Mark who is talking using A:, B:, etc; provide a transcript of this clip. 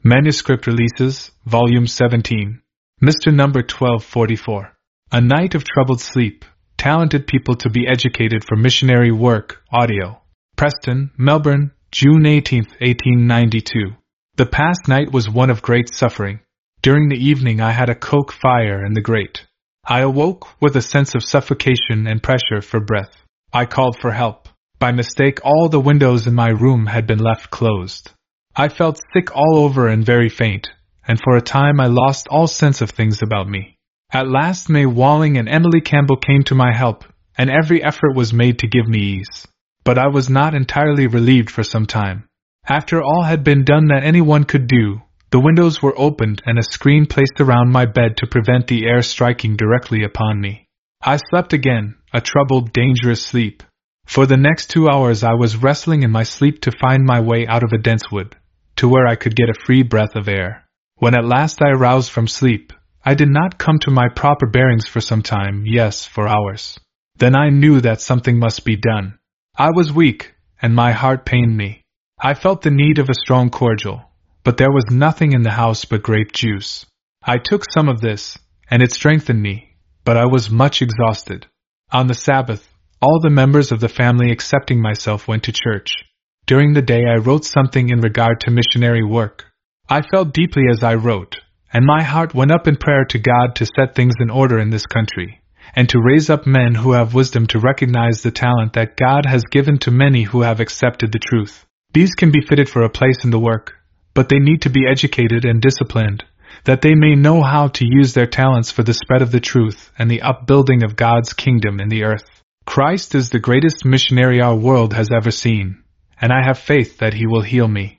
A: Manuscript Releases, Volume 17. Mr. Number 1244. A Night of Troubled Sleep. Talented People to be Educated for Missionary Work, Audio. Preston, Melbourne, June 18, 1892. The past night was one of great suffering. During the evening I had a coke fire in the grate. I awoke with a sense of suffocation and pressure for breath. I called for help. By mistake all the windows in my room had been left closed. I felt sick all over and very faint, and for a time I lost all sense of things about me. At last May Walling and Emily Campbell came to my help, and every effort was made to give me ease. But I was not entirely relieved for some time. After all had been done that anyone could do, the windows were opened and a screen placed around my bed to prevent the air striking directly upon me. I slept again, a troubled, dangerous sleep. For the next 2 hours I was wrestling in my sleep to find my way out of a dense wood, to where I could get a free breath of air. When at last I aroused from sleep, I did not come to my proper bearings for some time, yes, for hours. Then I knew that something must be done. I was weak, and my heart pained me. I felt the need of a strong cordial, but there was nothing in the house but grape juice. I took some of this, and it strengthened me, but I was much exhausted. On the Sabbath, all the members of the family excepting myself went to church. During the day I wrote something in regard to missionary work. I felt deeply as I wrote, and my heart went up in prayer to God to set things in order in this country, and to raise up men who have wisdom to recognize the talent that God has given to many who have accepted the truth. These can be fitted for a place in the work, but they need to be educated and disciplined, that they may know how to use their talents for the spread of the truth and the upbuilding of God's kingdom in the earth. Christ is the greatest missionary our world has ever seen, and I have faith that he will heal me.